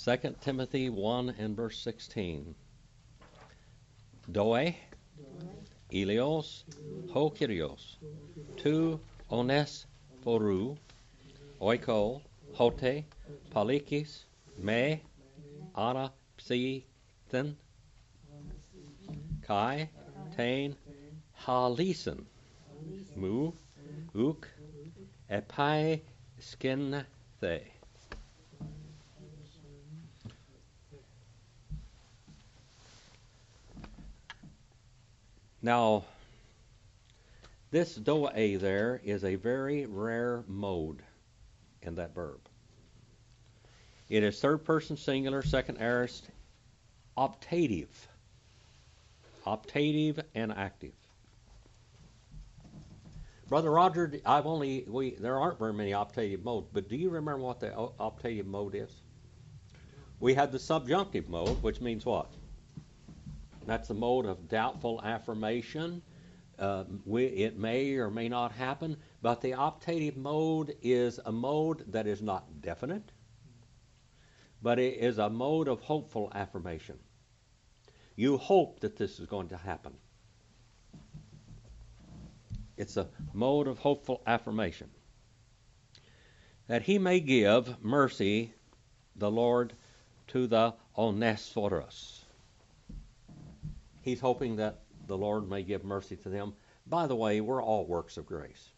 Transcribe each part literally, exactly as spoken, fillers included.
Second Timothy one and verse sixteen. Doe, Elios, ho Kyrios, tu ones phorou, oiko, hote, palikis, me, ana psithen, kai, tain, halisen, mu, uk, epai skin the. Now, this doa there is a very rare mode in that verb. It is third person singular, second aorist, optative. Optative and active. Brother Roger, I've only we there aren't very many optative modes, but do you remember what the optative mode is? We had the subjunctive mode, which means what? That's the mode of doubtful affirmation. Uh, we, it may or may not happen, but the optative mode is a mode that is not definite, but it is a mode of hopeful affirmation. You hope that this is going to happen. It's a mode of hopeful affirmation. That he may give mercy, the Lord, to the Onesiphorus. He's hoping that the Lord may give mercy to them. By the way, we're all works of grace.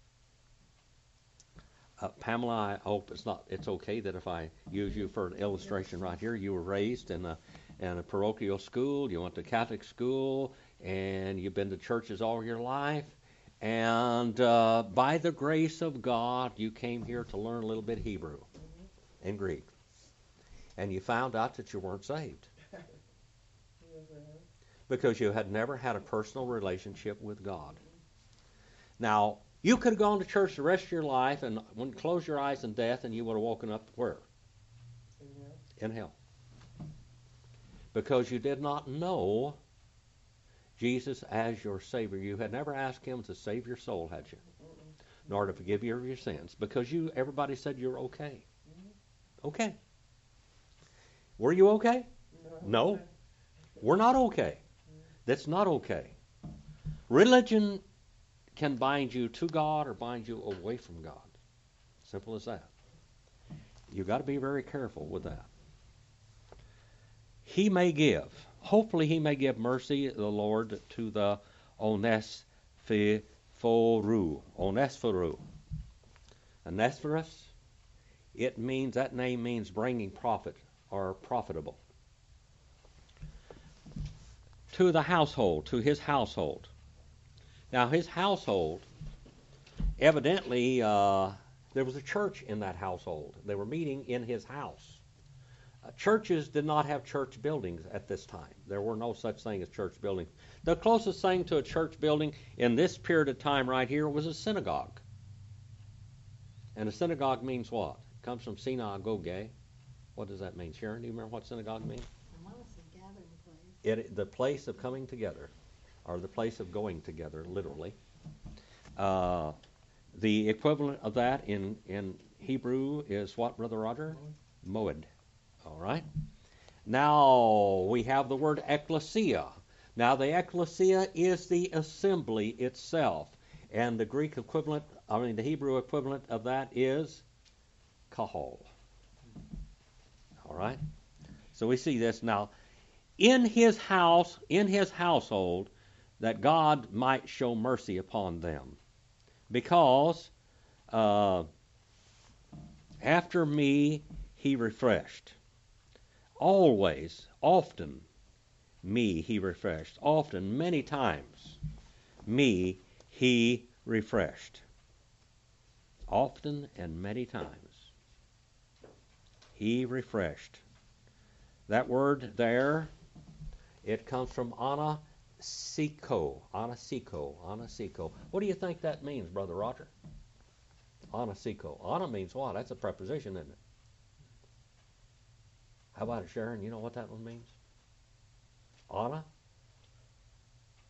Uh, Pamela, I hope it's not. It's okay that if I use you for an illustration right here. You were raised in a in a parochial school. You went to Catholic school, and you've been to churches all your life. And uh, by the grace of God, you came here to learn a little bit Hebrew and Greek, and you found out that you weren't saved. Because you had never had a personal relationship with God. Now, you could have gone to church the rest of your life and when close your eyes in death and you would have woken up where? In hell. In hell. Because you did not know Jesus as your Savior. You had never asked Him to save your soul, had you? Mm-mm. Nor to forgive you of your sins. Because you, everybody said you were okay. Mm-hmm. Okay. Were you okay? No. No. We're not okay. That's not okay. Religion can bind you to God or bind you away from God. Simple as that. You've got to be very careful with that. He may give. Hopefully he may give mercy, the Lord, to the Onesiphorou. Onesiphorou. Onesiphorus, it means, that name means bringing profit or profitable. To the household, to his household. Now, his household, evidently, uh, there was a church in that household. They were meeting in his house. Uh, churches did not have church buildings at this time. There were no such thing as church buildings. The closest thing to a church building in this period of time right here was a synagogue. And a synagogue means what? It comes from synagoge. What does that mean? Sharon, do you remember what synagogue means? It, the place of coming together, or the place of going together, literally. Uh, the equivalent of that in, in Hebrew is what, Brother Roger? Moed. All right. Now we have the word ecclesia. Now the ecclesia is the assembly itself, and the Greek equivalent, I mean the Hebrew equivalent of that is kahal. All right. So we see this now. In his house, in his household, that God might show mercy upon them. Because uh, after me he refreshed. Always, often, me he refreshed. Often, many times, me he refreshed. Often and many times, he refreshed. That word there, it comes from anasiko, anasiko, anasiko. What do you think that means, Brother Roger? Anasiko. Ana means what? That's a preposition, isn't it? How about it, Sharon? You know what that one means? Ana?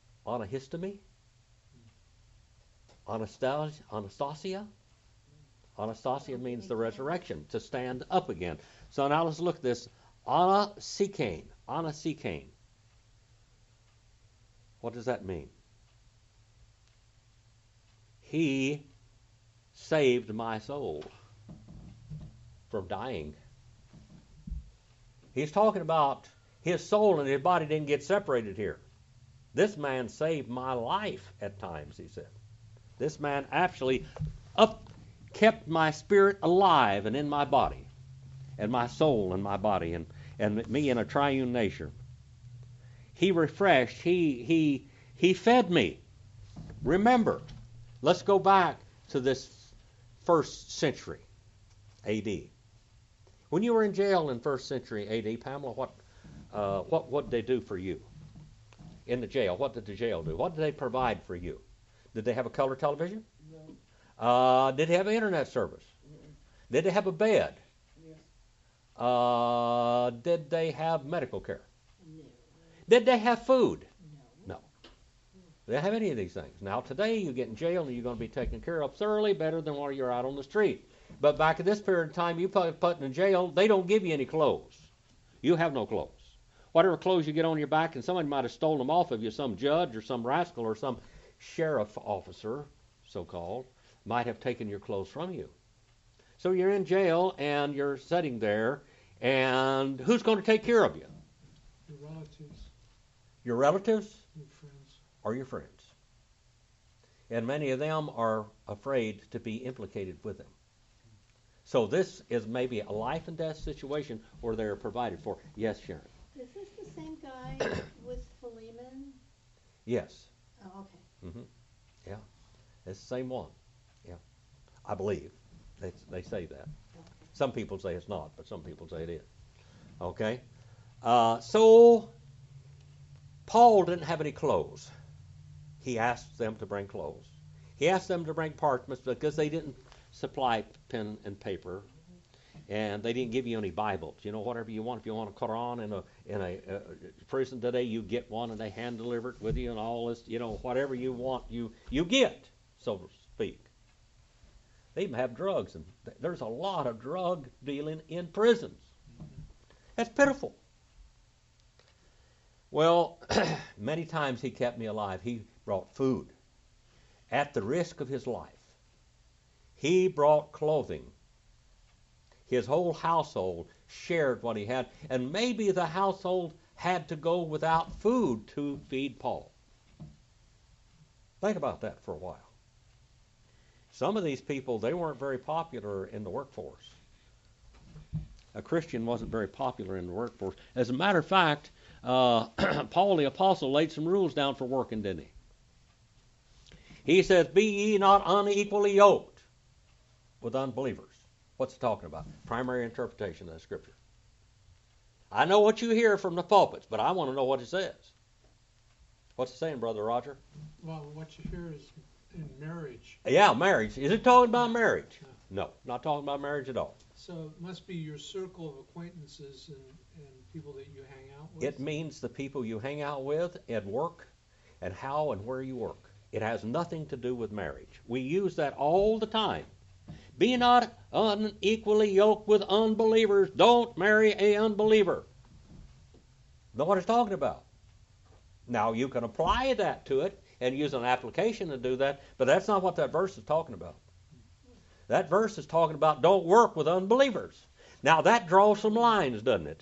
Anahistomy? Anastasia? Anastasia? Anastasia means the resurrection, to stand up again. So now let's look at this. Anasikein. Anasikein. What does that mean? He saved my soul from dying. He's talking about his soul and his body didn't get separated here. This man saved my life at times, he said. This man actually up kept my spirit alive and in my body, and my soul and my body, and, and me in a triune nature. He refreshed, he he he fed me. Remember, let's go back to this first century A D. When you were in jail in first century A D, Pamela, what uh, what what did they do for you in the jail? What did the jail do? What did they provide for you? Did they have a color television? No. Uh, did they have internet service? Mm-mm. Did they have a bed? Yes. Uh, did they have medical care? No. Did they have food? No. No. They don't have any of these things. Now today you get in jail and you're going to be taken care of thoroughly better than while you're out on the street. But back at this period of time, you put, put in jail, they don't give you any clothes. You have no clothes. Whatever clothes you get on your back, and somebody might have stolen them off of you, some judge or some rascal or some sheriff officer, so-called, might have taken your clothes from you. So you're in jail and you're sitting there, and who's going to take care of you? Your relatives, Your relatives your friends. or your friends. And many of them are afraid to be implicated with them. So this is maybe a life and death situation where they're provided for. Yes, Sharon? Is this the same guy with Philemon? Yes. Oh, okay. Mm-hmm. Yeah. It's the same one. Yeah. I believe. They, they say that. Okay. Some people say it's not, but some people say it is. Okay? Uh, so, Paul didn't have any clothes. He asked them to bring clothes. He asked them to bring parchments because they didn't supply pen and paper, and they didn't give you any Bibles. You know, whatever you want. If you want a Quran in a in a uh, prison today, you get one, and they hand deliver it with you, and all this. You know, whatever you want, you you get, so to speak. They even have drugs, and th- there's a lot of drug dealing in prisons. That's pitiful. Well, many times he kept me alive. He brought food at the risk of his life. He brought clothing. His whole household shared what he had, and maybe the household had to go without food to feed Paul. Think about that for a while. Some of these people, they weren't very popular in the workforce. A Christian wasn't very popular in the workforce. As a matter of fact, uh, Paul the Apostle laid some rules down for working, didn't he? He says, "Be ye not unequally yoked with unbelievers." What's it talking about? Primary interpretation of the Scripture. I know what you hear from the pulpits, but I want to know what it says. What's it saying, Brother Roger? Well, what you hear is in marriage. Yeah, marriage. Is it talking about marriage? No, not talking about marriage at all. So it must be your circle of acquaintances and, and people that you hang out with. It means the people you hang out with at work and how and where you work. It has nothing to do with marriage. We use that all the time. Be not unequally yoked with unbelievers. Don't marry a unbeliever. Know what it's talking about? Now, you can apply that to it and use an application to do that, but that's not what that verse is talking about. That verse is talking about don't work with unbelievers. Now, that draws some lines, doesn't it?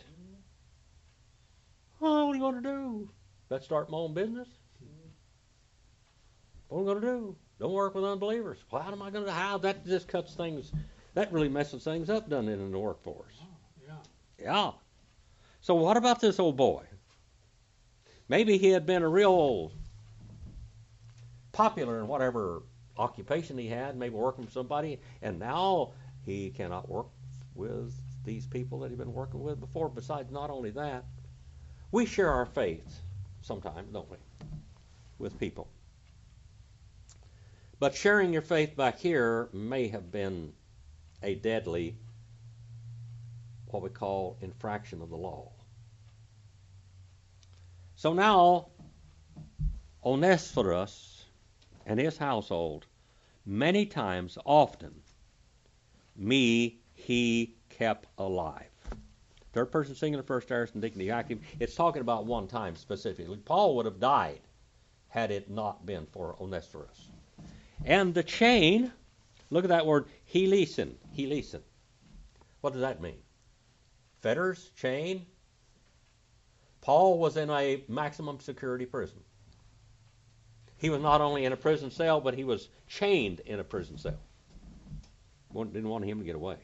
Oh, what are you going to do? Let's start my own business? What am I going to do? Don't work with unbelievers. Well, how am I going to, how that just cuts things, that really messes things up, doesn't it, in the workforce? Oh, yeah. Yeah. So what about this old boy? Maybe he had been a real popular in whatever occupation he had, maybe working for somebody, and now he cannot work with these people that he'd been working with before. Besides, not only that, we share our faith sometimes, don't we, with people. But sharing your faith back here may have been a deadly, what we call, infraction of the law. So now, Onesiphorus and his household, many times, often, me he kept alive. Third person singular, first aorist indicative active. It's talking about one time specifically. Paul would have died had it not been for Onesiphorus. And the chain, look at that word, helesen, helesen. What does that mean? Fetters, chain. Paul was in a maximum security prison. He was not only in a prison cell, but he was chained in a prison cell. Didn't want him to get away.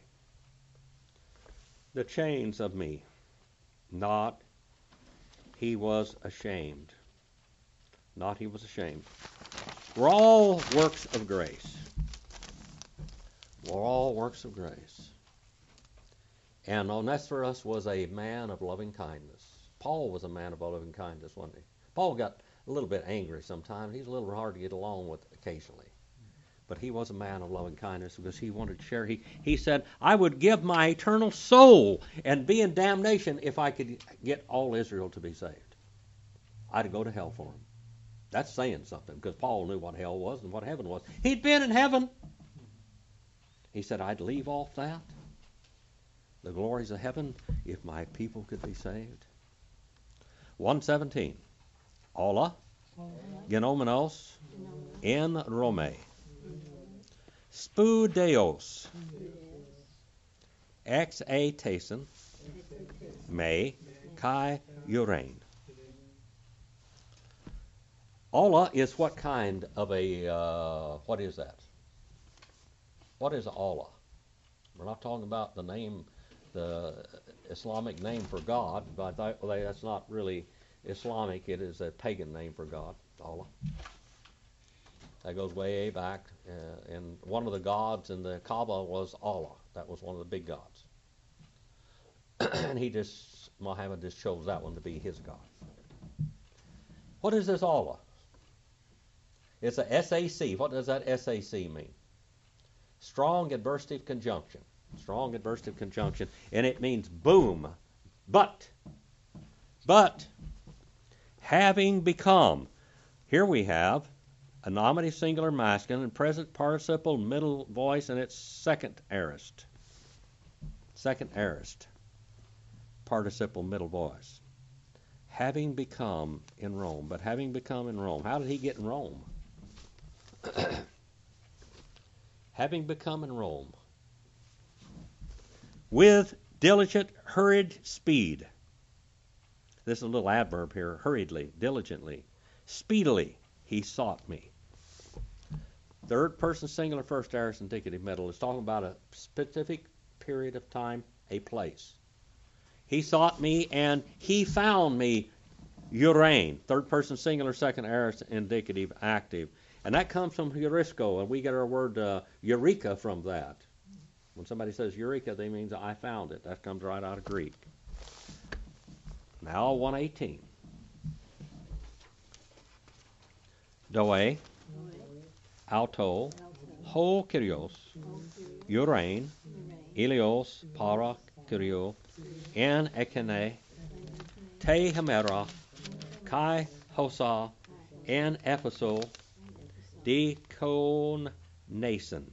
The chains of me, not he was ashamed. Not he was ashamed. We're all works of grace. We're all works of grace. And Onesiphorus was a man of loving kindness. Paul was a man of loving kindness, wasn't he? Paul got a little bit angry sometimes. He's a little hard to get along with occasionally. But he was a man of loving kindness because he wanted to share. He, he said, I would give my eternal soul and be in damnation if I could get all Israel to be saved. I'd go to hell for him. That's saying something because Paul knew what hell was and what heaven was. He'd been in heaven. He said, I'd leave off that, the glories of heaven, if my people could be saved. one seventeen. Alla, genomenos, en Rome. Spudeos, ex a tasen, me, kai urain. Alla is what kind of a, uh, what is that? What is Allah? We're not talking about the name, the Islamic name for God, but that's not really Islamic. It is a pagan name for God, Allah. That goes way back, uh, and one of the gods in the Kaaba was Allah. That was one of the big gods. And he just, Muhammad just chose that one to be his God. What is this Allah? It's a S A C. What does that S A C mean? Strong adversative conjunction. Strong adversative conjunction. And it means boom. But. But. Having become. Here we have a nominative singular masculine and present participle middle voice and its second aorist. Second aorist. Participle middle voice. Having become in Rome. But having become in Rome. How did he get in Rome? Having become in Rome. With diligent, hurried speed. This is a little adverb here. Hurriedly, diligently, speedily, he sought me. Third person singular, first aorist indicative middle is talking about a specific period of time, a place. He sought me and he found me. Urain, third person singular, second aorist indicative active. And that comes from Eurisco, and we get our word uh, eureka from that. When somebody says eureka, they mean I found it. That comes right out of Greek. Now one eighteen. Doe, auto, ho kyrios, urain, ilios, para kyrio, en ekene, te hemera, kai hosa, en ephiso, Deacon Nason,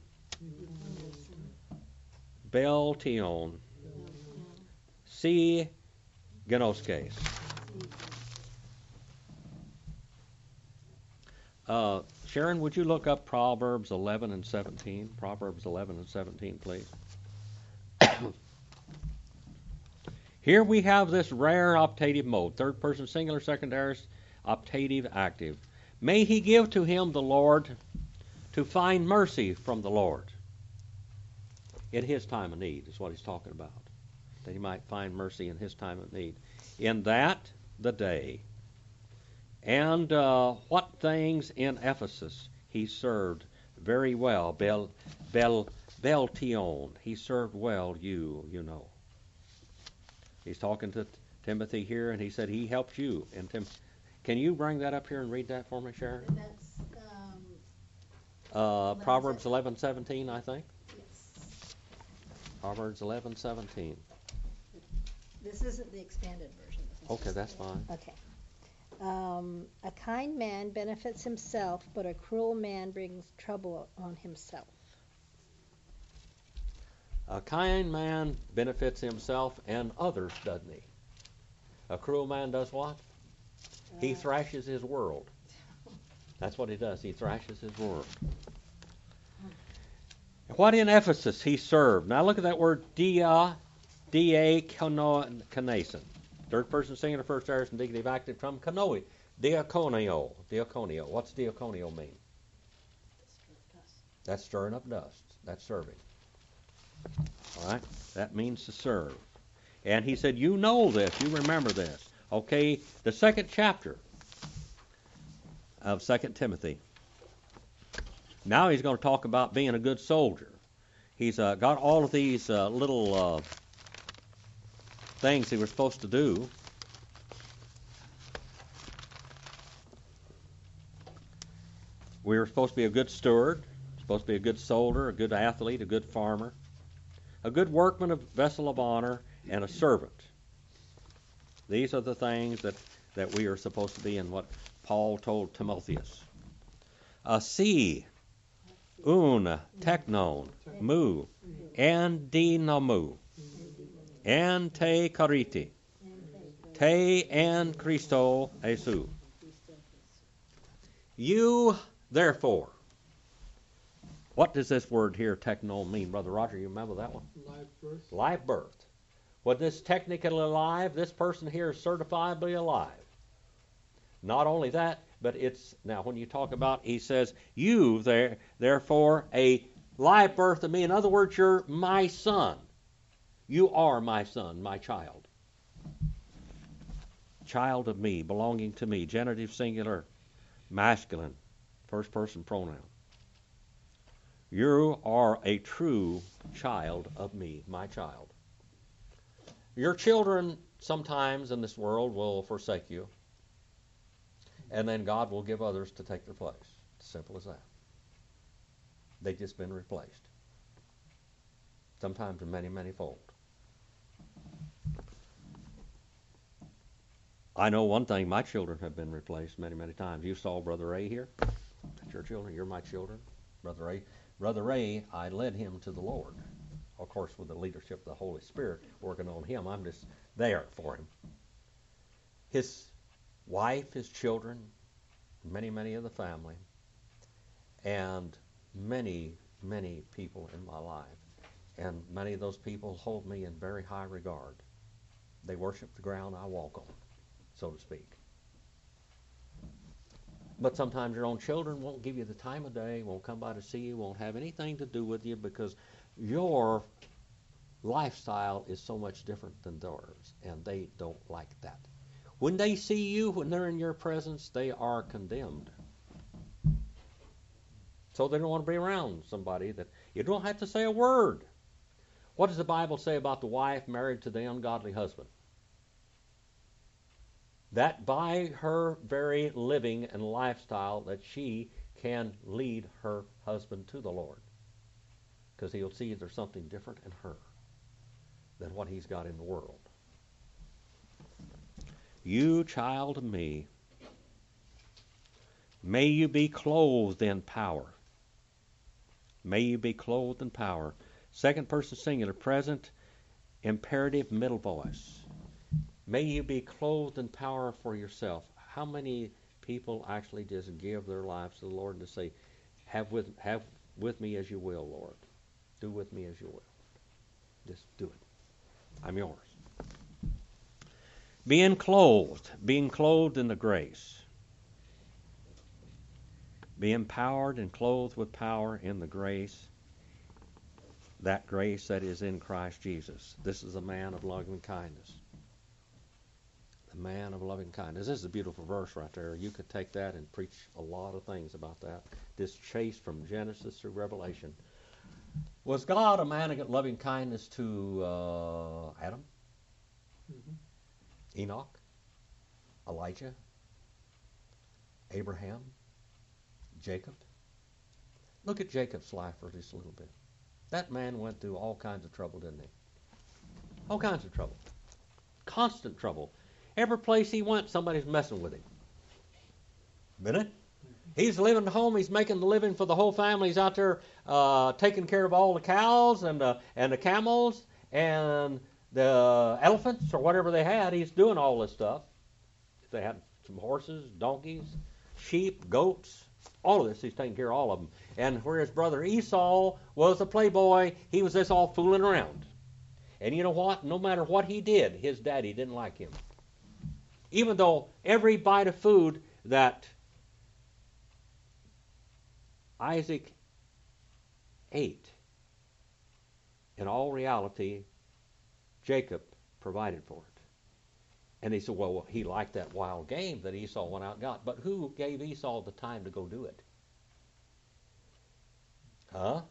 Beltion, C. Genoskes. Uh, Sharon, would you look up Proverbs eleven and seventeen? Proverbs eleven and seventeen, please. Here we have this rare optative mode, third person singular, second aorist, optative active. May he give to him the Lord to find mercy from the Lord. In his time of need is what he's talking about. That he might find mercy in his time of need. In that, the day. And uh, what things in Ephesus he served very well. Bel, Bel, Beltion. He served well you, you know. He's talking to Timothy here, and he said he helped you. And Tim, can you bring that up here and read that for me, Sharon? That's, um, Uh, eleven Proverbs seven. eleven seventeen, I think. yes. Proverbs eleven seventeen. This isn't the expanded version. This is Okay, just that's the- fine. Okay. Um, a kind man benefits himself, but a cruel man brings trouble on himself. A kind man benefits himself and others, doesn't he? A cruel man does what? He thrashes his world. That's what he does. He thrashes his world. What in Ephesus he served. Now look at that word dia, diakonokanesin. Third person singular, first aorist indicative active from kanoi. Diakonio. Diakonio. What's diakonio mean? That's stirring up dust. That's serving. All right? That means to serve. And he said, you know this. You remember this. Okay, the second chapter of Second Timothy. Now he's going to talk about being a good soldier. He's uh, got all of these uh, little uh, things he was supposed to do. We were supposed to be a good steward, supposed to be a good soldier, a good athlete, a good farmer, a good workman, a vessel of honor, and a servant. These are the things that, that we are supposed to be in what Paul told Timotheus. A si, un, teknon, mu, and dinamu, and te kariti, te and Christo Jesu. You, therefore. What does this word here, teknon, mean? Brother Roger, you remember that one? Live birth. Live birth. Was this technically alive? This person here is certifiably alive. Not only that, but it's, now when you talk about, he says, you, there, therefore, a live birth of me. In other words, you're my son. You are my son, my child. Child of me, belonging to me, genitive singular, masculine, first person pronoun. You are a true child of me, my child. Your children sometimes in this world will forsake you, and then God will give others to take their place. Simple as that. They've just been replaced. Sometimes many, many fold. I know one thing, my children have been replaced many, many times. You saw Brother Ray here. That's your children. You're my children. Brother Ray. Brother Ray, I led him to the Lord. Of course, with the leadership of the Holy Spirit working on him, I'm just there for him. His wife, his children, many, many of the family, and many, many people in my life. And many of those people hold me in very high regard. They worship the ground I walk on, so to speak. But sometimes your own children won't give you the time of day, won't come by to see you, won't have anything to do with you because your lifestyle is so much different than theirs, and they don't like that. When they see you, when they're in your presence, they are condemned. So they don't want to be around somebody that you don't have to say a word. What does the Bible say about the wife married to the ungodly husband? That by her very living and lifestyle that she can lead her husband to the Lord. Because he'll see there's something different in her than what he's got in the world. You, child of me, may you be clothed in power. May you be clothed in power. Second person singular, present, imperative, middle voice. May you be clothed in power for yourself. How many people actually just give their lives to the Lord and to say, have with, have with me as you will, Lord. Do with me as you will. Just do it. I'm yours. Being clothed, being clothed in the grace. Be empowered and clothed with power in the grace, that grace that is in Christ Jesus. This is a man of loving kindness. The man of loving kindness. This is a beautiful verse right there. You could take that and preach a lot of things about that. This chase from Genesis through Revelation. Was God a man of loving kindness to uh, Adam? Mm-hmm. Enoch? Elijah? Abraham? Jacob? Look at Jacob's life for just a little bit. That man went through all kinds of trouble, didn't he? All kinds of trouble. Constant trouble. Every place he went, somebody's messing with him. Isn't it? He's living at home. He's making the living for the whole family. He's out there uh, taking care of all the cows and the, and the camels and the elephants or whatever they had. He's doing all this stuff. They had some horses, donkeys, sheep, goats, all of this. He's taking care of all of them. And where his brother Esau was a playboy, he was just all fooling around. And you know what? No matter what he did, his daddy didn't like him. Even though every bite of food that Isaac ate, in all reality, Jacob provided for it. And he said, well, he liked that wild game that Esau went out and got. But who gave Esau the time to go do it? Huh?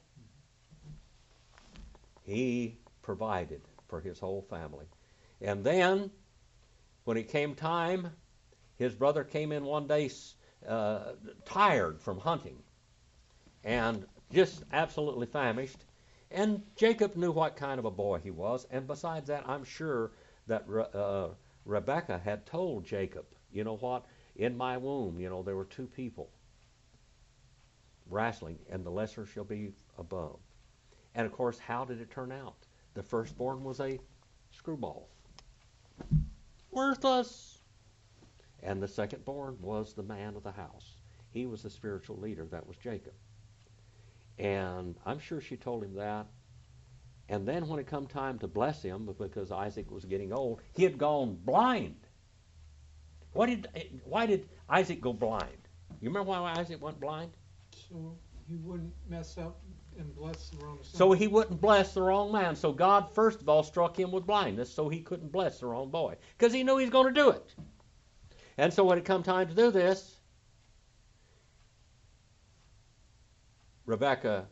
He provided for his whole family. And then, when it came time, his brother came in one day uh, tired from hunting and just absolutely famished. And Jacob knew what kind of a boy he was. And besides that, I'm sure that uh, Rebekah had told Jacob, you know what, in my womb, you know, there were two people wrestling, and the lesser shall be above. And of course, how did it turn out? The firstborn was a screwball. Worthless. And the secondborn was the man of the house. He was the spiritual leader. That was Jacob. And I'm sure she told him that. And then when it come time to bless him, because Isaac was getting old, he had gone blind. Why did, why did Isaac go blind? You remember why Isaac went blind? So he wouldn't mess up and bless the wrong son. So he wouldn't bless the wrong man. So God, first of all, struck him with blindness so he couldn't bless the wrong boy. Because he knew he was going to do it. And so when it come time to do this, Rebekah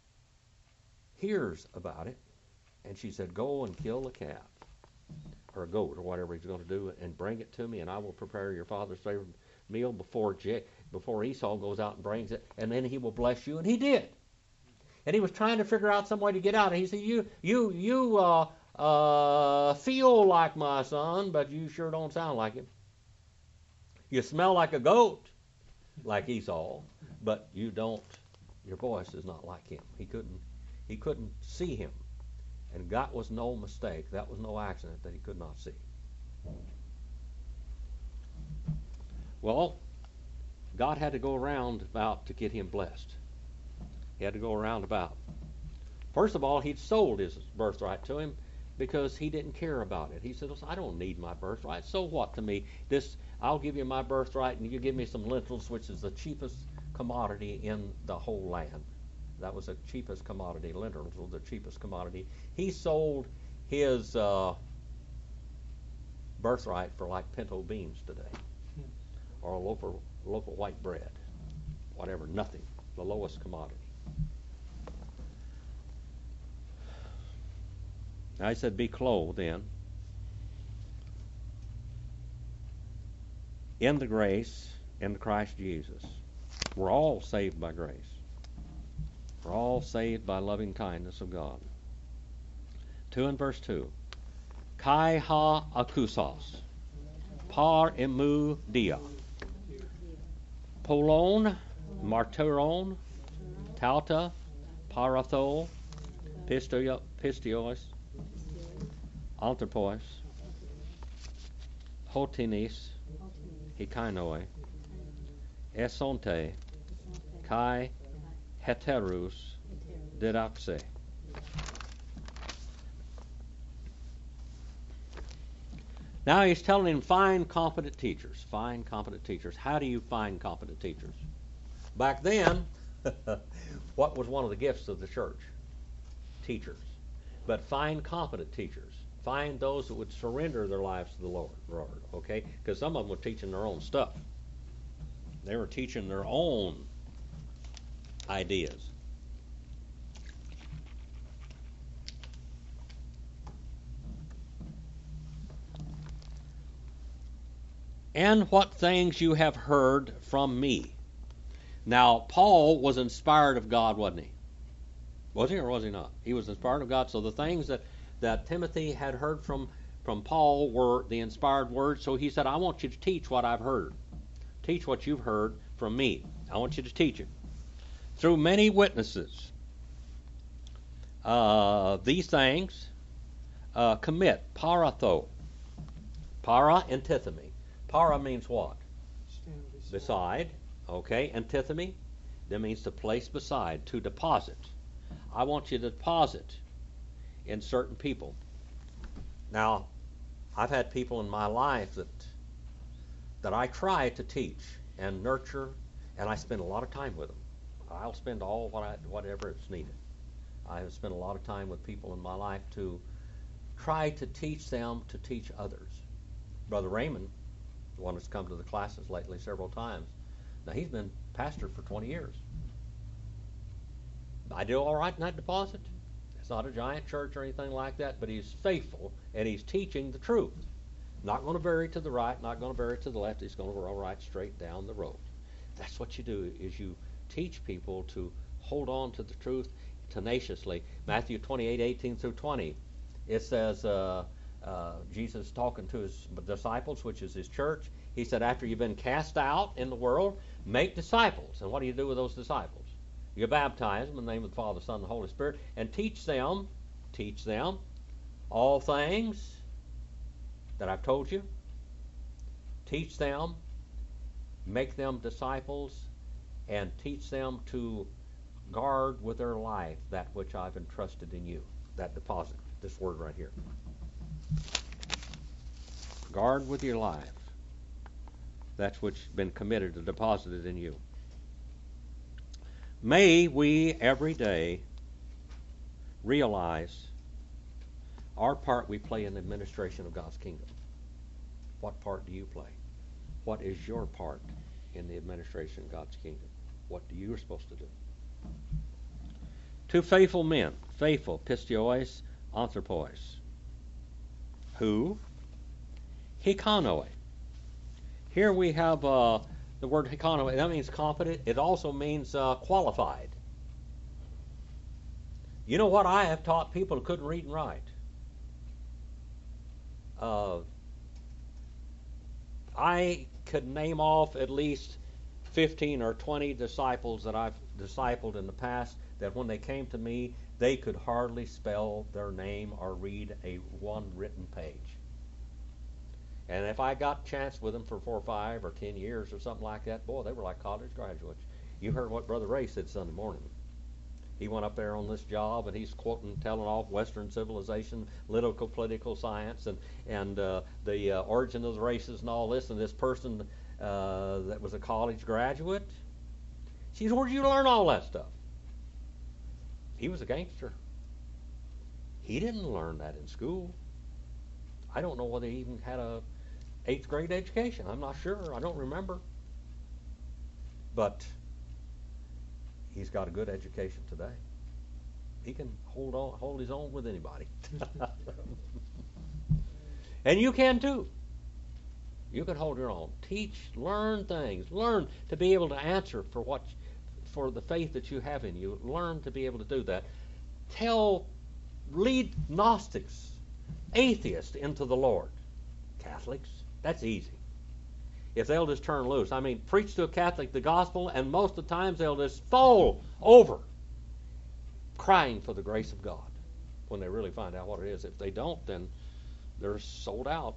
hears about it, and she said, go and kill a calf, or a goat, or whatever he's going to do, and bring it to me, and I will prepare your father's favorite meal before J- before Esau goes out and brings it, and then he will bless you. And he did. And he was trying to figure out some way to get out. And he said, you you you uh, uh, feel like my son, but you sure don't sound like him. You smell like a goat, like Esau, but you don't. Your voice is not like him. He couldn't he couldn't see him. And that was no mistake. That was no accident that he could not see. Well, God had to go around about to get him blessed. He had to go around about. First of all, he'd sold his birthright to him because he didn't care about it. He said, I don't need my birthright. So what to me? This, I'll give you my birthright and you give me some lentils, which is the cheapest commodity in the whole land. That was the cheapest commodity. Lentils were the cheapest commodity. He sold his uh, birthright for like pinto beans today, or a loaf of, loaf of white bread, whatever, nothing, the lowest commodity. I said, be clothed then in the grace in Christ Jesus. We're all saved by grace. We're all saved by loving kindness of God. Two and verse two. Kai ha akusos. Par emu dia. Polon, martyron, tauta, paratho, pistio, pistios, anthropos, hotinis, hikainoi, esonte, kai heterus, didaxe. Now he's telling him, find competent teachers. Find competent teachers. How do you find competent teachers? Back then, what was one of the gifts of the church? Teachers. But find competent teachers. Find those that would surrender their lives to the Lord. Lord, okay? Because some of them were teaching their own stuff. They were teaching their own ideas. And what things you have heard from me. Now, Paul was inspired of God, wasn't he? Was he or was he not? He was inspired of God. So the things that, that Timothy had heard from, from Paul were the inspired words. So he said, I want you to teach what I've heard. Teach what you've heard from me. I want you to teach it. Through many witnesses, uh, these things uh, commit, paratho. Para, antithemy. Para means what? Stand beside. Beside. Okay, antithemy, that means to place beside, to deposit. I want you to deposit in certain people. Now, I've had people in my life that that I try to teach and nurture, and I spend a lot of time with them. I'll spend all what I, whatever is needed. I have spent a lot of time with people in my life to try to teach them to teach others. Brother Raymond, the one that's come to the classes lately several times, now he's been pastor for twenty years. I do all right in that deposit. It's not a giant church or anything like that, but he's faithful and he's teaching the truth. Not going to vary to the right, not going to vary to the left. He's going to go right straight down the road. That's what you do, is you teach people to hold on to the truth tenaciously. Matthew twenty-eight, eighteen through twenty, it says, uh, uh, Jesus talking to his disciples, which is his church, he said, after you've been cast out in the world, make disciples. And what do you do with those disciples? You baptize them in the name of the Father, Son, and the Holy Spirit, and teach them, teach them all things that I've told you. Teach them, make them disciples, and teach them to guard with their life that which I've entrusted in you. That deposit, this word right here. Guard with your life that's which has been committed and deposited in you. May we every day realize our part we play in the administration of God's kingdom. What part do you play? What is your part in the administration of God's kingdom? What do you are supposed to do? Two faithful men, faithful, pistios, anthropos, who? Hikonoe. Here we have uh, the word hikonoe. That means competent. It also means uh, qualified. You know what? I have taught people who couldn't read and write. Uh, I could name off at least fifteen or twenty disciples that I've discipled in the past that when they came to me, they could hardly spell their name or read a one written page. And if I got a chance with them for four or five or ten years or something like that, boy, they were like college graduates. You heard what Brother Ray said Sunday morning. He went up there on this job and he's quoting, telling off Western civilization, political, political science, and and uh, the uh, origin of the races and all this. And this person uh, that was a college graduate, she said, "Where'd you learn all that stuff?" He was a gangster. He didn't learn that in school. I don't know whether he even had a eighth grade education. I'm not sure. I don't remember. But he's got a good education today. He can hold on, hold his own with anybody. And you can too. You can hold your own. Teach, learn things. Learn to be able to answer for what, for the faith that you have in you. Learn to be able to do that. Tell, lead Gnostics, atheists into the Lord. Catholics, that's easy. If they'll just turn loose. I mean, preach to a Catholic the gospel, and most of the times they'll just fall over crying for the grace of God when they really find out what it is. If they don't, then they're sold out.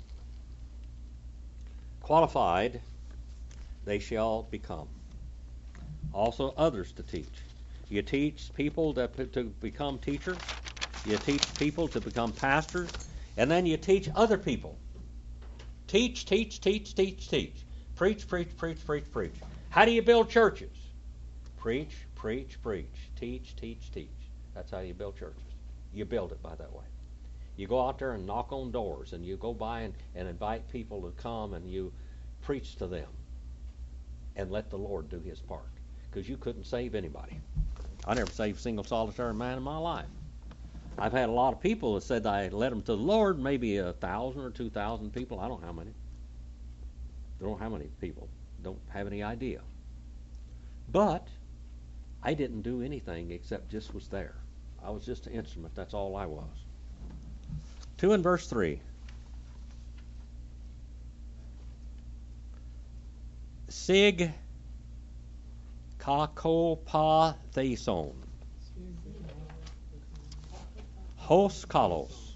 Qualified, they shall become. Also others to teach. You teach people that, to become teachers. You teach people to become pastors. And then you teach other people. Teach, teach, teach, teach, teach. Preach, preach, preach, preach, preach. How do you build churches? Preach, preach, preach. Teach, teach, teach. That's how you build churches. You build it by that way. You go out there and knock on doors, and you go by and, and invite people to come, and you preach to them. And let the Lord do his part. Because you couldn't save anybody. I never saved a single solitary man in my life. I've had a lot of people that said I led them to the Lord, maybe a thousand or two thousand people. I don't know how many. I don't know how many people. Don't have any idea. But I didn't do anything except just was there. I was just an instrument. That's all I was. Two in verse three. Sig kakopatheson, hos kalos,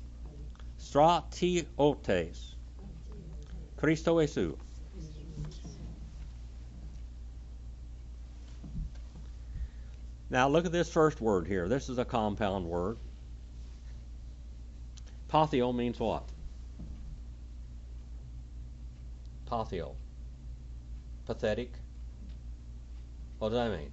stratiotes, Christo Jesu. Now look at this first word here. This is a compound word. Pathio means what? Pathio. Pathetic. What does that mean?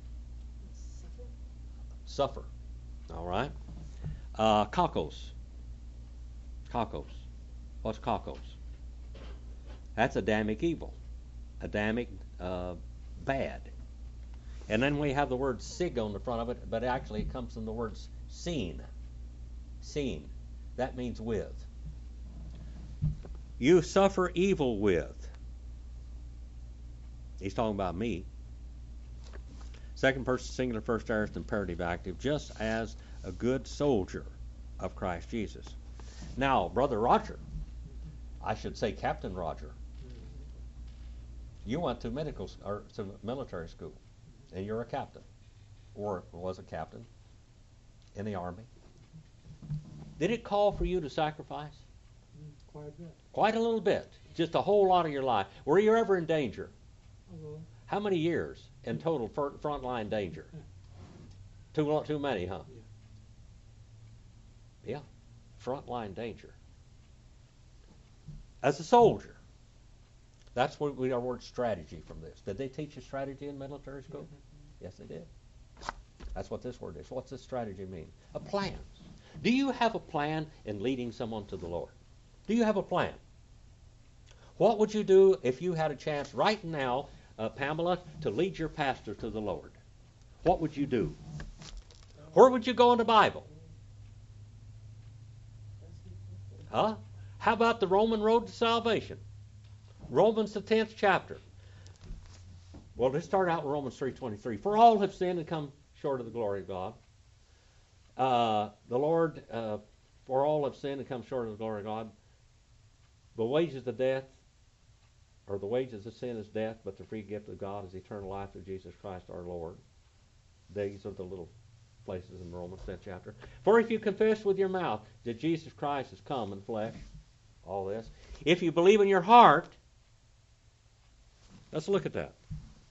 Suffer. Suffer. All right. Uh, kakos. Kakos. What's kakos? That's Adamic evil. Adamic uh, bad. And then we have the word sig on the front of it, but actually it comes from the words seen. Seen. That means with. You suffer evil with. He's talking about me. Second person singular, first aorist imperative active, just as a good soldier of Christ Jesus. Now, Brother Roger, I should say Captain Roger, you went to medical or to military school. And you're a captain, or was a captain in the army. Did it call for you to sacrifice? Quite a bit. Quite a little bit. Just a whole lot of your life. Were you ever in danger? Although, How many years in total fr- frontline danger? Too lo- too many, huh? Yeah. Frontline danger. As a soldier. That's where we our word strategy from this. Did they teach you strategy in military school? Yes, they did. That's what this word is. What's this strategy mean? A plan. Do you have a plan in leading someone to the Lord? Do you have a plan? What would you do if you had a chance right now, uh, Pamela, to lead your pastor to the Lord? What would you do? Where would you go in the Bible? Huh? How about the Roman road to salvation? Romans the tenth chapter. Well, let's start out with Romans three twenty-three. For all have sinned and come short of the glory of God. Uh, the Lord, uh, for all have sinned and come short of the glory of God. The wages of death, or the wages of sin is death, but the free gift of God is eternal life through Jesus Christ our Lord. These are the little places in Romans tenth chapter. For if you confess with your mouth that Jesus Christ has come in flesh, all this, if you believe in your heart, let's look at that.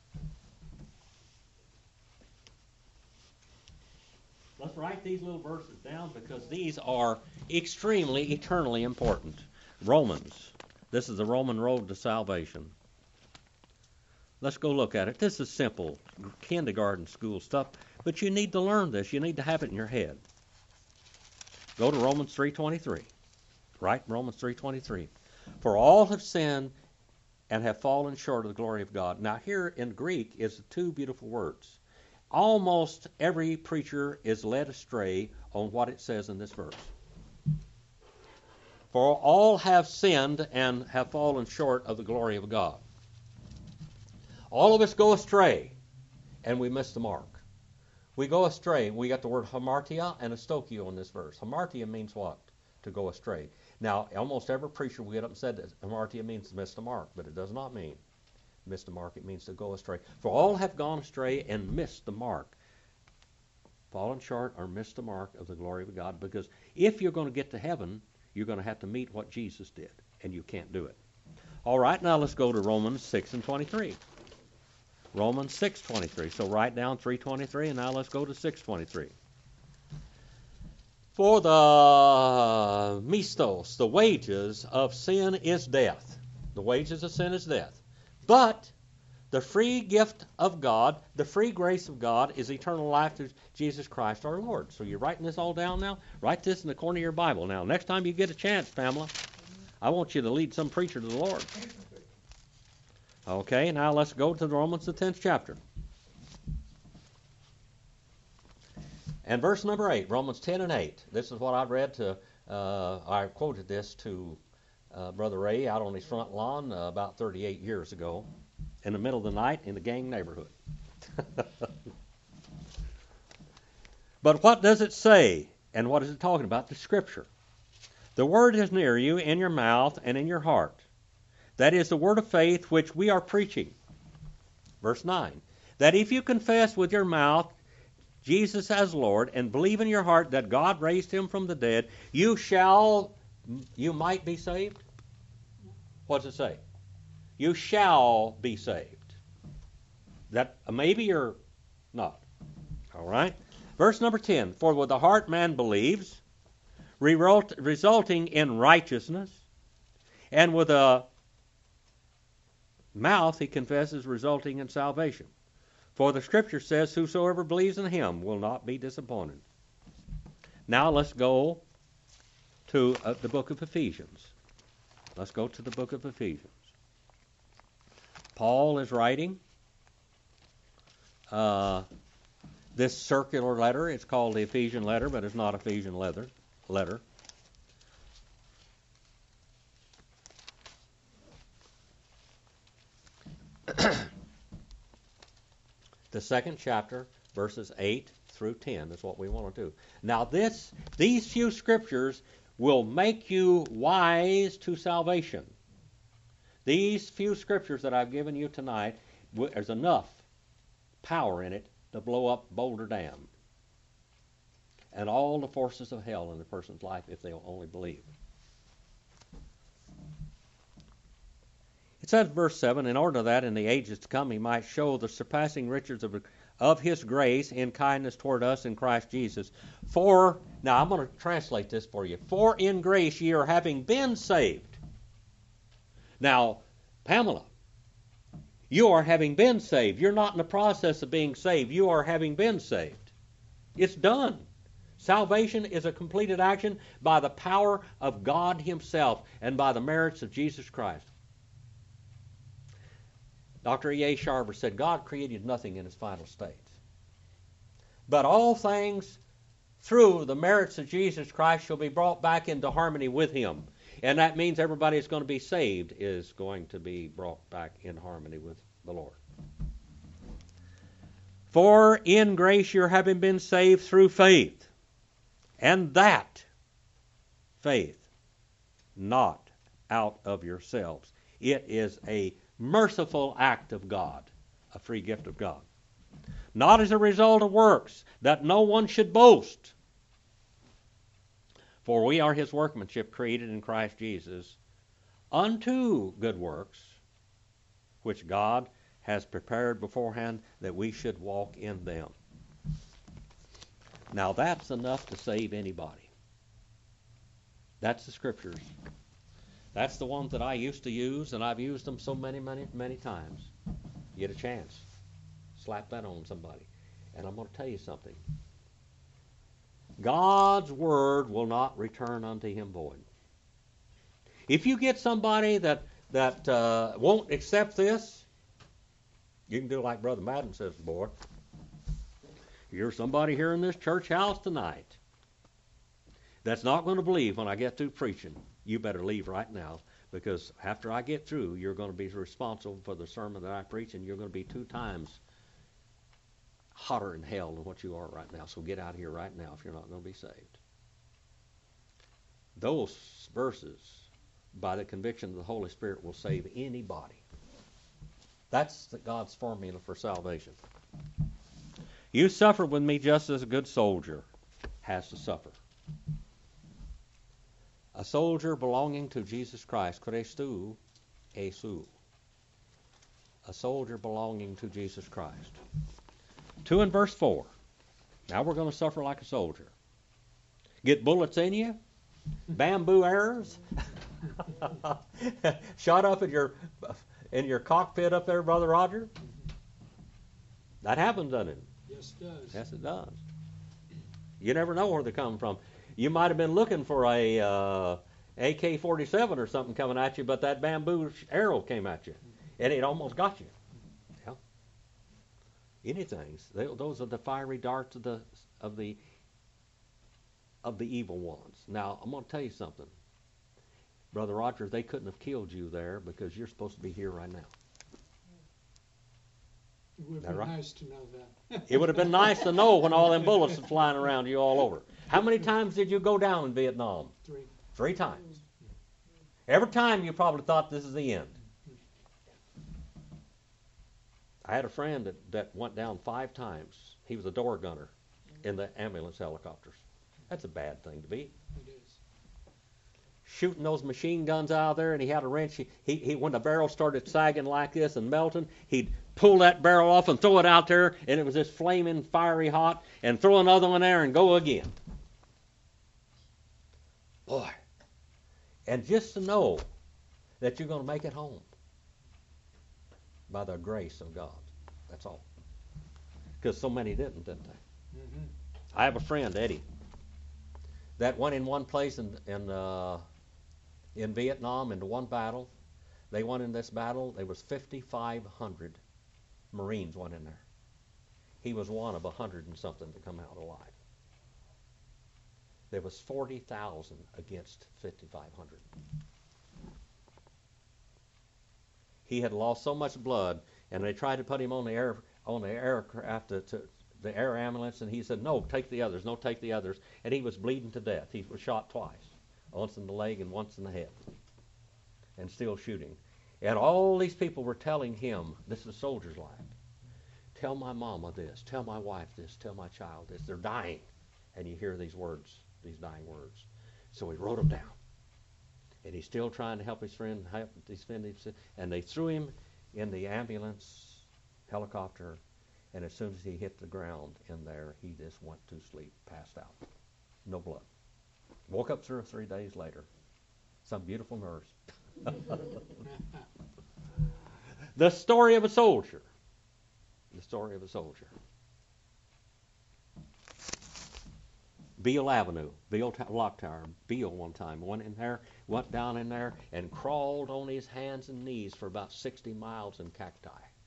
Let's write these little verses down because these are extremely, eternally important. Romans. This is the Roman road to salvation. Let's go look at it. This is simple kindergarten school stuff, but you need to learn this. You need to have it in your head. Go to Romans three twenty-three. Write Romans three twenty-three. For all have sinned and have fallen short of the glory of God. Now here in Greek is two beautiful words. Almost every preacher is led astray on what it says in this verse. For all have sinned and have fallen short of the glory of God. All of us go astray, and we miss the mark. We go astray. We got the word hamartia and astokio in this verse. Hamartia means what? To go astray. Now, almost every preacher will get up and said that hamartia means to miss the mark, but it does not mean miss the mark. It means to go astray. For all have gone astray and missed the mark. Fallen short or missed the mark of the glory of God. Because if you're going to get to heaven, you're going to have to meet what Jesus did, and you can't do it. All right, now let's go to Romans six and twenty-three. Romans six twenty-three. So write down three twenty-three, and now let's go to six twenty-three. For the mistos, the wages of sin is death. The wages of sin is death. But the free gift of God, the free grace of God, is eternal life through Jesus Christ our Lord. So you're writing this all down now? Write this in the corner of your Bible. Now, next time you get a chance, Pamela, I want you to lead some preacher to the Lord. Okay, now let's go to Romans the tenth chapter. And verse number eight, Romans ten and eight. This is what I read to, uh, I quoted this to uh, Brother Ray out on his front lawn uh, about thirty-eight years ago in the middle of the night in the gang neighborhood. But what does it say? And what is it talking about? The Scripture. The word is near you, in your mouth and in your heart. That is the word of faith which we are preaching. Verse nine. that if you confess with your mouth Jesus as Lord and believe in your heart that God raised him from the dead, you shall, you might be saved? What does it say? You shall be saved. That a maybe or not? All right. Verse number ten. For with the heart man believes, resulting in righteousness, and with the mouth he confesses, resulting in salvation. For the Scripture says, whosoever believes in him will not be disappointed. Now let's go to uh, the book of Ephesians. Let's go to the book of Ephesians. Paul is writing uh, this circular letter. It's called the Ephesian letter, but it's not Ephesian letter. letter. The second chapter, verses eight through ten is what we want to do. Now this, these few scriptures will make you wise to salvation. These few scriptures that I've given you tonight, there's enough power in it to blow up Boulder Dam and all the forces of hell in a person's life if they'll only believe. It says, verse seven, in order that in the ages to come he might show the surpassing riches of, of his grace in kindness toward us in Christ Jesus. For, now I'm going to translate this for you. For in grace ye are having been saved. Now, Pamela, you are having been saved. You're not in the process of being saved. You are having been saved. It's done. Salvation is a completed action by the power of God himself and by the merits of Jesus Christ. Doctor E A. Sharber said, God created nothing in its final state. But all things through the merits of Jesus Christ shall be brought back into harmony with him. And that means everybody that's going to be saved is going to be brought back in harmony with the Lord. For in grace you're having been saved through faith. And that faith not out of yourselves. It is a merciful act of God, a free gift of God. Not as a result of works, that no one should boast. For we are his workmanship, created in Christ Jesus, unto good works, which God has prepared beforehand that we should walk in them. Now that's enough to save anybody. That's the scriptures. That's the ones that I used to use, and I've used them so many, many, many times. Get a chance. Slap that on somebody. And I'm going to tell you something. God's word will not return unto him void. If you get somebody that, that uh, won't accept this, you can do like Brother Madden says, boy. You're somebody here in this church house tonight that's not going to believe when I get through preaching. You better leave right now, because after I get through, you're going to be responsible for the sermon that I preach, and you're going to be two times hotter in hell than what you are right now. So get out of here right now if you're not going to be saved. Those verses, by the conviction of the Holy Spirit, will save anybody. That's the God's formula for salvation. You suffer with me just as a good soldier has to suffer. A soldier belonging to Jesus Christ, Christou, Esu. A soldier belonging to Jesus Christ. Two and verse four. Now we're going to suffer like a soldier. Get bullets in you, bamboo arrows, shot up in your in your cockpit up there, Brother Roger. That happens, doesn't it? Yes, it does. Yes, it does. You never know where they come from. You might have been looking for a uh, A K forty-seven or something coming at you, but that bamboo arrow came at you, and it almost got you. Yeah. Anything. They, those are the fiery darts of the of the of the evil ones. Now, I'm going to tell you something, Brother Roger. They couldn't have killed you there because you're supposed to be here right now. It would That be right? nice to know that. It would have been nice to know when all them bullets are flying around you all over. How many times did you go down in Vietnam? Three. Three times. Every time you probably thought this is the end. I had a friend that, that went down five times. He was a door gunner in the ambulance helicopters. That's a bad thing to be. It is. Shooting those machine guns out there, and he had a wrench. He, he, he when the barrel started sagging like this and melting, he'd pull that barrel off and throw it out there, and it was just flaming, fiery hot, and throw another one there and go again. Boy. And just to know that you're going to make it home by the grace of God. That's all. Because so many didn't, didn't they? Mm-hmm. I have a friend, Eddie, that went in one place in in, uh, in Vietnam into one battle. They went in this battle. There was fifty-five hundred Marines went in there. He was one of a hundred and something to come out alive. There was forty thousand against fifty-five hundred. He had lost so much blood, and they tried to put him on the air on the aircraft to, to the air ambulance, and he said, "No, take the others. No, take the others." And he was bleeding to death. He was shot twice, once in the leg and once in the head, and still shooting. And all these people were telling him, "This is a soldier's life. Tell my mama this. Tell my wife this. Tell my child this. They're dying." And you hear these words, these dying words. So he wrote them down. And he's still trying to help his friend, help his friend, and they threw him in the ambulance helicopter, and as soon as he hit the ground in there, he just went to sleep, passed out. No blood. Woke up three or three days later. Some beautiful nurse. The story of a soldier. The story of a soldier. Beale Avenue, Beale T- Lock Tower. Beale one time went in there, went down in there, and crawled on his hands and knees for about sixty miles in cacti.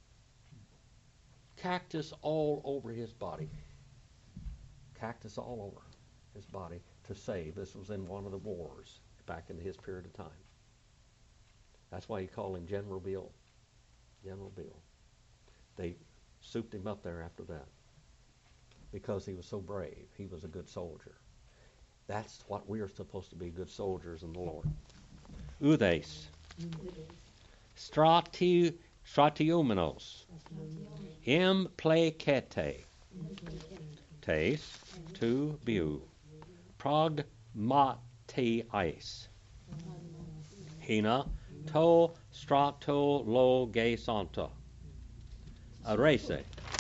Cactus all over his body. Cactus all over his body to save. This was in one of the wars back in his period of time. That's why you call him General Beale. General Beale. They souped him up there after that because he was so brave. He was a good soldier. That's what we are supposed to be, good soldiers in the Lord. Oudes. Strati, stratiumenos. Im placete. Tes, tu biu. Pragmatiais. Hina, to strato lo gesanta. Arese.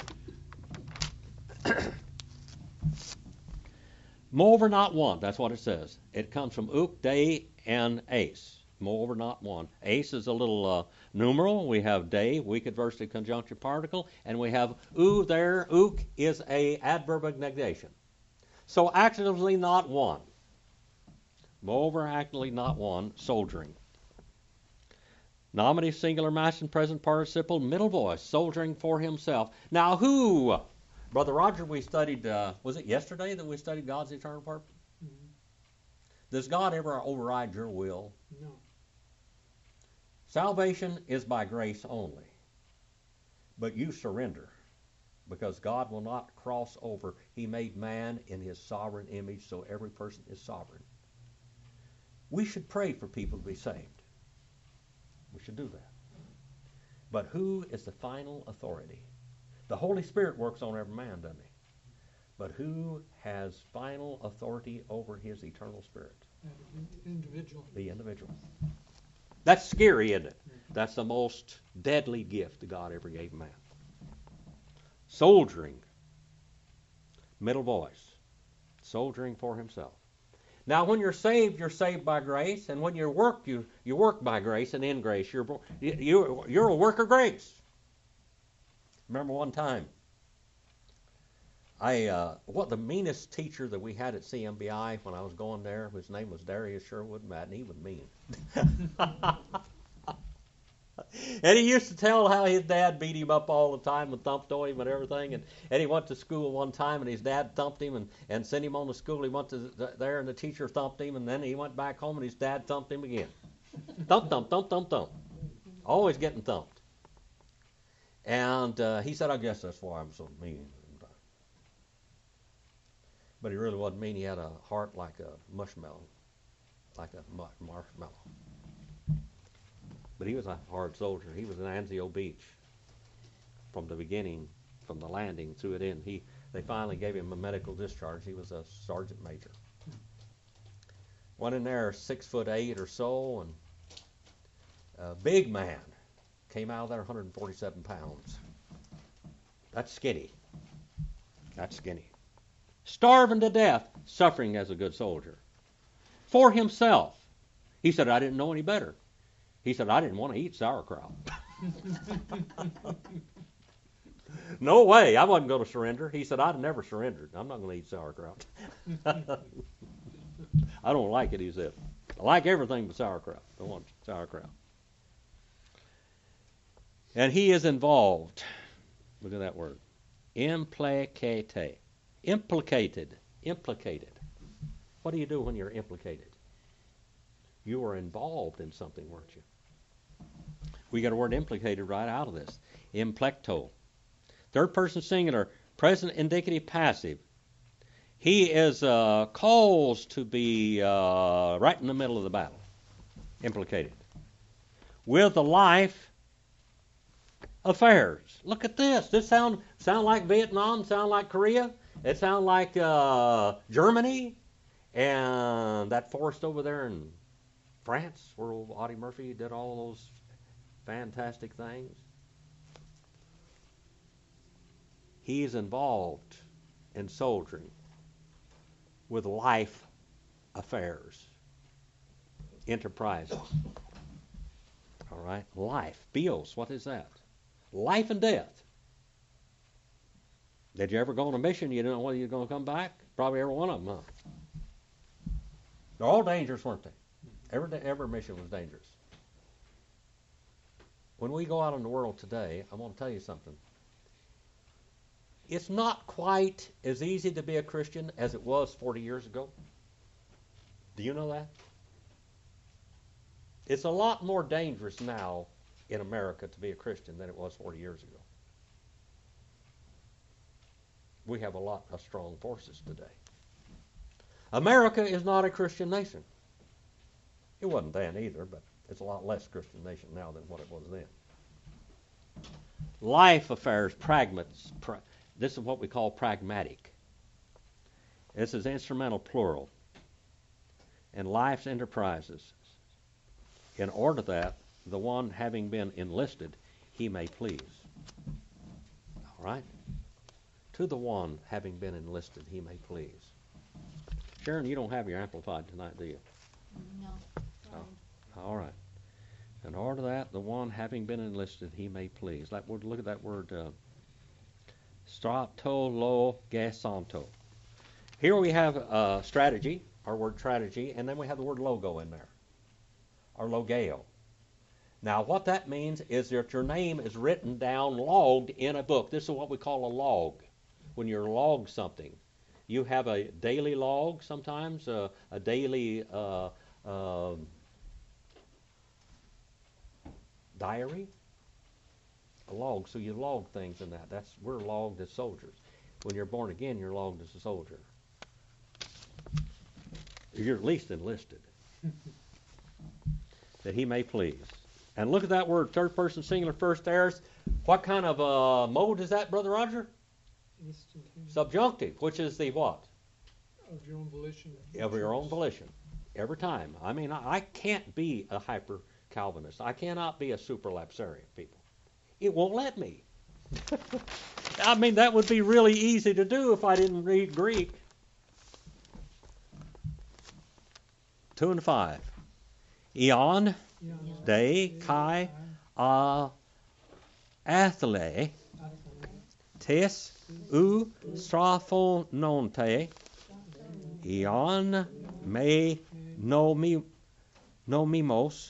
Moreover, not one. That's what it says. It comes from uk, day, and ace. Moreover, not one. Ace is a little uh, numeral. We have day, weak adversative conjunctive particle, and we have u there. Uk is a adverb of negation. So actively not one. Moreover, actively not one. Soldiering. Nominative, singular, masculine, present participle, middle voice. Soldiering for himself. Now who? Brother Roger, we studied, uh, was it yesterday that we studied God's eternal purpose? Mm-hmm. Does God ever override your will? No. Salvation is by grace only. But you surrender because God will not cross over. He made man in his sovereign image, so every person is sovereign. We should pray for people to be saved. We should do that. But who is the final authority? The Holy Spirit works on every man, doesn't he? But who has final authority over his eternal spirit? An individual. The individual. That's scary, isn't it? That's the most deadly gift that God ever gave man. Soldiering. Middle voice. Soldiering for himself. Now, when you're saved, you're saved by grace, and when you work, you, you work by grace and in grace. You're, you, you're a work of grace. Remember one time, I uh, what the meanest teacher that we had at C M B I when I was going there, his name was Darius Sherwood Madden. He was mean. And he used to tell how his dad beat him up all the time and thumped on him and everything. And, and he went to school one time and his dad thumped him and, and sent him on to school. He went to the, there and the teacher thumped him, and then he went back home and his dad thumped him again. Thump, thump, thump, thump, thump. Always getting thumped. And uh, he said, "I guess that's why I'm so mean." But he really wasn't mean. He had a heart like a marshmallow, like a marshmallow. But he was a hard soldier. He was in Anzio Beach. from the beginning, from the landing through it in. He, they finally gave him a medical discharge. He was a sergeant major. Went in there six foot eight or so, and a big man. Came out of there one hundred forty-seven pounds. That's skinny. That's skinny. Starving to death, suffering as a good soldier. For himself. He said, I didn't know any better. He said, I didn't want to eat sauerkraut. No way, I wasn't going to surrender. He said, I'd never surrendered. I'm not going to eat sauerkraut. I don't like it, he said. I like everything but sauerkraut. I don't want sauerkraut. And he is involved. Look at that word. Implicated. Implicated. Implicated. What do you do when you're implicated? You were involved in something, weren't you? We got a word implicated right out of this. Implecto. Third person singular, present indicative passive. He is uh, caused to be uh, right in the middle of the battle. Implicated. With the life affairs. Look at this. This sound sound like Vietnam, sound like Korea. It sound like uh, Germany and that forest over there in France where old Audie Murphy did all those fantastic things. He is involved in soldiering with life affairs, enterprises. All right, life, bios, what is that? Life and death. Did you ever go on a mission? You didn't know whether you were going to come back? Probably every one of them, huh? They're all dangerous, weren't they? Every, every mission was dangerous. When we go out in the world today, I want to tell you something. It's not quite as easy to be a Christian as it was forty years ago. Do you know that? It's a lot more dangerous now in America to be a Christian than it was forty years ago. We have a lot of strong forces today. America is not a Christian nation. It wasn't then either, but it's a lot less Christian nation now than what it was then. Life affairs, pragmats. Pra- this is what we call pragmatic. This is instrumental plural. And life's enterprises. In order that the one having been enlisted, he may please. All right? To the one having been enlisted, he may please. Sharon, you don't have your amplified tonight, do you? No. Oh, all right. In order that the one having been enlisted, he may please. That word, look at that word, uh, stratologesanto. Here we have uh, strategy, our word strategy, and then we have the word logo in there, or logeo. Now, what that means is that your name is written down, logged in a book. This is what we call a log. When you log something, you have a daily log sometimes, uh, a daily uh, uh, diary, a log. So you log things in that. That's we're logged as soldiers. When you're born again, you're logged as a soldier. You're at least enlisted, that he may please. And look at that word, third person singular, first aorist. What kind of uh, mode is that, Brother Roger? Instantaneous. Subjunctive, which is the what? Of your own volition. Of your own volition. Every time. I mean, I, I can't be a hyper Calvinist. I cannot be a supralapsarian, people. It won't let me. I mean, that would be really easy to do if I didn't read Greek. Two and five. Eon, de, kai, a, athle, tes, u, strapho, eon, me, nomi, nomimos,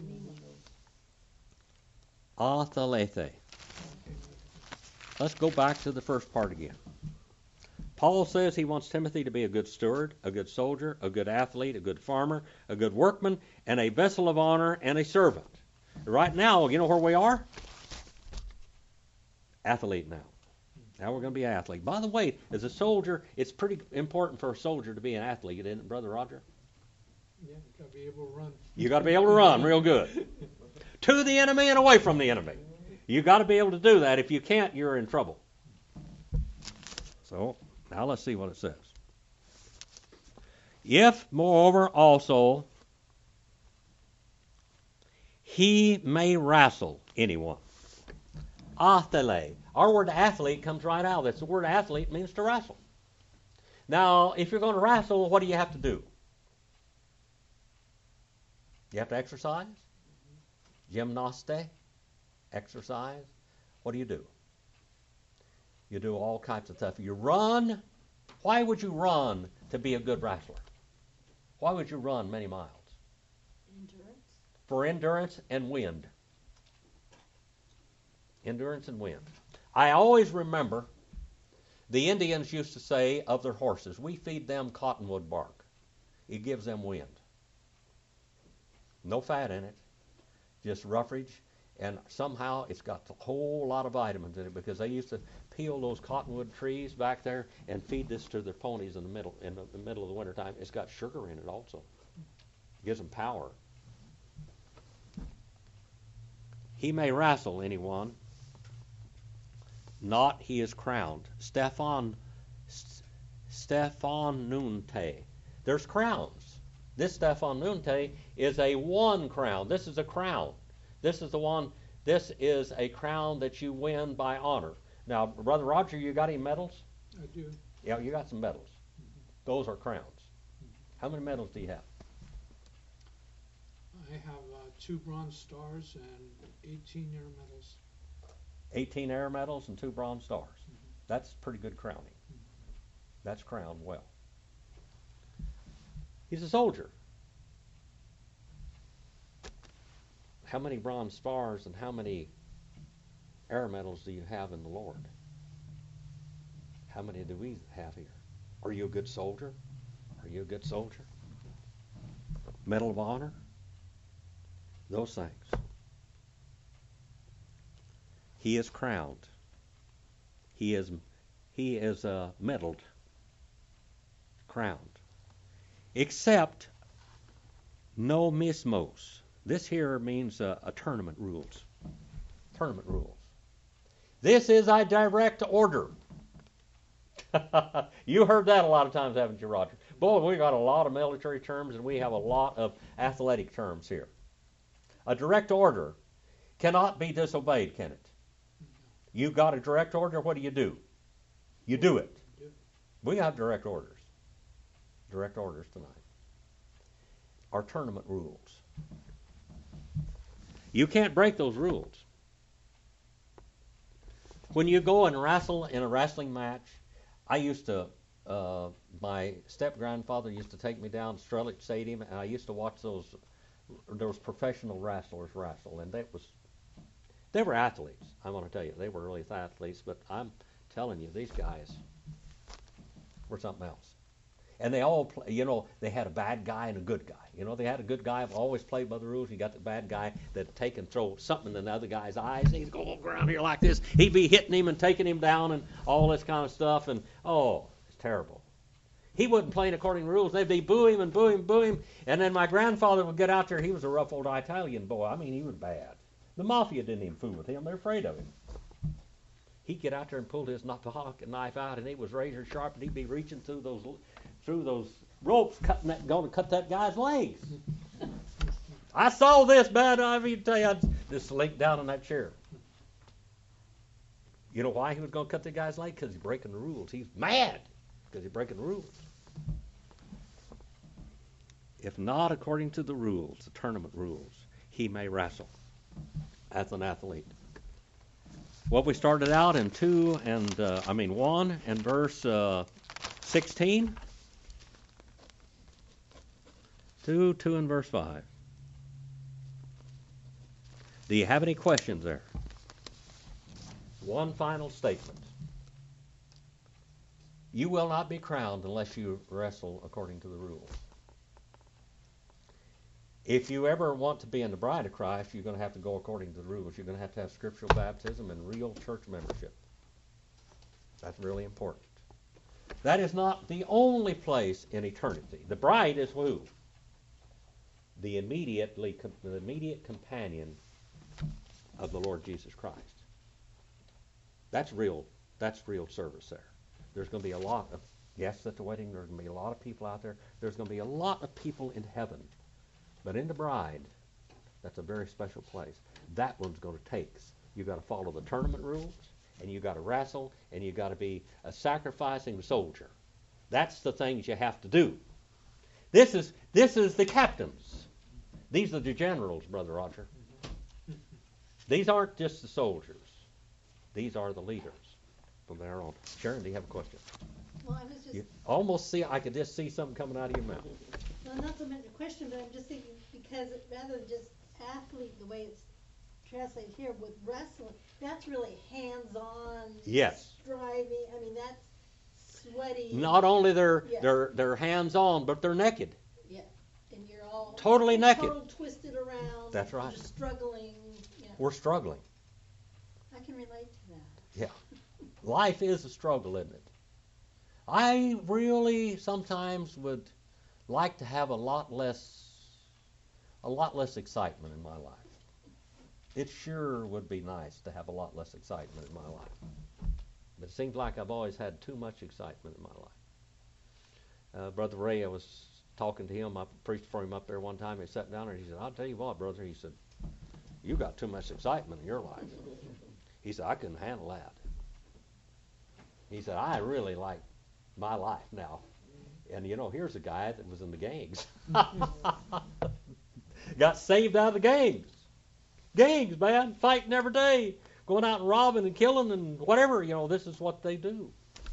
athalete. Let's go back to the first part again. Paul says he wants Timothy to be a good steward, a good soldier, a good athlete, a good farmer, a good workman, and a vessel of honor and a servant. Right now, you know where we are? Athlete now. Now we're going to be an athlete. By the way, as a soldier, it's pretty important for a soldier to be an athlete, isn't it, Brother Roger? Yeah, you gotta be able to run. You got to be able to run real good. To the enemy and away from the enemy. You got to be able to do that. If you can't, you're in trouble. So now let's see what it says. If, moreover, also he may wrestle anyone. Athele. Our word athlete comes right out of this. The word athlete means to wrestle. Now, if you're going to wrestle, what do you have to do? You have to exercise. Gymnaste. Exercise. What do you do? You do all kinds of stuff. You run. Why would you run to be a good wrestler? Why would you run many miles? Endurance. For endurance and wind. Endurance and wind. I always remember the Indians used to say of their horses, we feed them cottonwood bark. It gives them wind. No fat in it, just roughage, and somehow it's got a whole lot of vitamins in it because they used to peel those cottonwood trees back there and feed this to their ponies in the middle in the middle of the wintertime. It's got sugar in it also. It gives them power. He may wrestle anyone. Not he is crowned. Stephan, Stephan Nunte. There's crowns. This Stephan Nunte is a one crown. This is a crown. This is the one. This is a crown that you win by honor. Now, Brother Roger, you got any medals? I do. Yeah, you got some medals. Those are crowns. How many medals do you have? I have uh, two bronze stars and eighteen air medals. eighteen air medals and two bronze stars. That's pretty good crowning. That's crowned well. He's a soldier. How many bronze stars and how many air medals do you have in the Lord? How many do we have here? Are you a good soldier? Are you a good soldier? Medal of Honor? Those things. He is crowned. He is he is uh, medaled, crowned. Except no mismos. This here means uh, a tournament rules. Tournament rules. This is a direct order. You heard that a lot of times, haven't you, Roger? Boy, we got a lot of military terms and we have a lot of athletic terms here. A direct order cannot be disobeyed, can it? You got a direct order, what do you do? You do it. We have direct orders. Direct orders tonight. Our tournament rules. You can't break those rules. When you go and wrestle in a wrestling match, I used to, uh, my step-grandfather used to take me down to Strelick Stadium, and I used to watch those, those professional wrestlers wrestle, and that was, they were athletes. I want to tell you, they were really athletes, but I'm telling you, these guys were something else. And they all, play, you know, they had a bad guy and a good guy. You know, they had a good guy who always played by the rules. You got the bad guy that take and throw something in the other guy's eyes. He'd go around here like this. He'd be hitting him and taking him down and all this kind of stuff. And, oh, it's terrible. He wasn't playing according to rules. They'd be boo him and boo him, boo him. And then my grandfather would get out there. He was a rough old Italian boy. I mean, he was bad. The mafia didn't even fool with him. They're afraid of him. He'd get out there and pull his pocket knife out, and it was razor sharp, and he'd be reaching through those through those ropes, cutting that, going to cut that guy's legs. I saw this, bad. I mean, tell you, I'd just slinked down in that chair. You know why he was going to cut the guy's leg? Because he's breaking the rules. He's mad because he's breaking the rules. If not according to the rules, the tournament rules, he may wrestle as an athlete. Well, we started out in two and uh, I mean one and verse uh, sixteen. Two, two, and verse five. Do you have any questions there? One final statement. You will not be crowned unless you wrestle according to the rules. If you ever want to be in the bride of Christ, you're going to have to go according to the rules. You're going to have to have scriptural baptism and real church membership. That's really important. That is not the only place in eternity. The bride is who? The immediately, the immediate companion of the Lord Jesus Christ. That's real, that's real service there. There's going to be a lot of guests at the wedding. There's going to be a lot of people out there. There's going to be a lot of people in heaven. But in the bride, that's a very special place. That one's going to take. You've got to follow the tournament rules, and you've got to wrestle, and you've got to be a sacrificing soldier. That's the things you have to do. This is this is the captains. These are the generals, Brother Roger. These aren't just the soldiers. These are the leaders from there on. Sharon, do you have a question? Well, I was just, You almost see, I could just see something coming out of your mouth. well, not so much a question, but I'm just thinking, because it- rather than just athlete, the way it's translated here with wrestling, that's really hands-on. Yes. Striving, I mean, that's sweaty. Not only they're Yeah. they're they're hands on, but they're naked. Yeah, and you're all. Totally naked. Total twisted around. That's right. You're struggling, yeah. We're struggling. I can relate to that. Yeah. Life is a struggle, isn't it? I really sometimes would like to have a lot less a lot less excitement in my life. It sure would be nice to have a lot less excitement in my life. But it seems like I've always had too much excitement in my life. Uh, Brother Ray, I was talking to him. I preached for him up there one time. He sat down and he said, I'll tell you what, brother. He said, you got too much excitement in your life. He said, I couldn't handle that. He said, I really like my life now. And, you know, here's a guy that was in the gangs. Got saved out of the gangs. Gangs, man, fighting every day. Going out and robbing and killing and whatever. You know, this is what they do.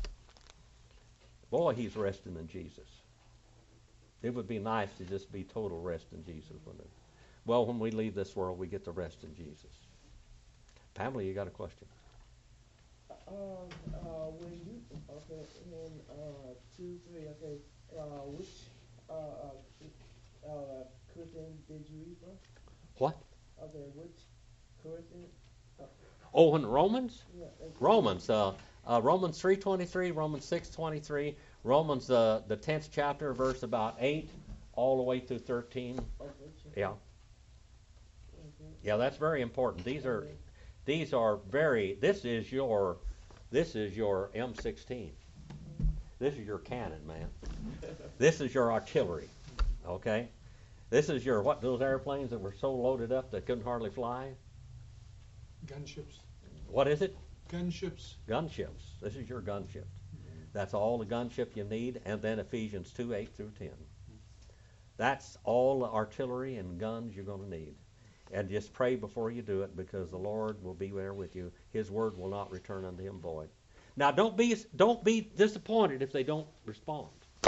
Boy, he's resting in Jesus. It would be nice to just be total rest in Jesus, wouldn't it? Well, when we leave this world, we get to rest in Jesus. Pamela, you got a question? Um, uh, when you, okay, in, uh, two, three, okay, uh, which, uh, uh, uh, Corinthians did you read from? What? Okay, which Corinthians? Oh, in Romans? Yeah, okay. Romans, uh, uh, Romans three twenty-three, Romans six twenty-three, Romans uh, the tenth chapter, verse about eight, all the way through thirteen. Okay, sure. Yeah, Okay. yeah, that's very important. These are these are very. This is your this is your M sixteen. This is your cannon, man. This is your artillery. Okay, this is your what? Those airplanes that were so loaded up they couldn't hardly fly. Gunships, What is it? gunships. Gunships. This is your gunship. That's all the gunship you need, and then Ephesians two, eight through ten. That's all the artillery and guns you're going to need. And just pray before you do it, because the Lord will be there with you. His word will not return unto him void. Now, don't be don't be disappointed if they don't respond.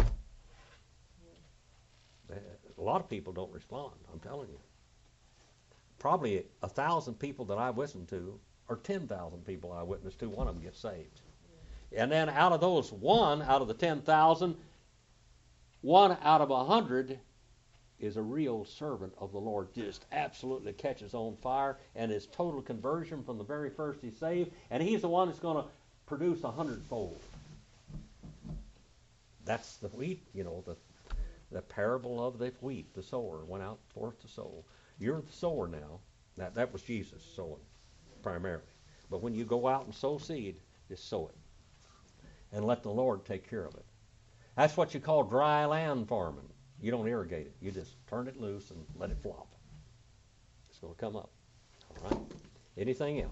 A lot of people don't respond, I'm telling you. Probably a thousand people that I listen to, or ten thousand people I witness to, one of them gets saved. And then out of those one, out of the ten thousand, one out of a hundred is a real servant of the Lord, just absolutely catches on fire, and is total conversion from the very first he's saved, and he's the one that's going to produce a hundredfold. That's the wheat, you know, the the parable of the wheat. The sower went out forth to sow. You're the sower now. That that was Jesus sowing primarily. But when you go out and sow seed, just sow it, and let the Lord take care of it. That's what you call dry land farming. You don't irrigate it. You just turn it loose and let it flop. It's going to come up. All right? Anything else?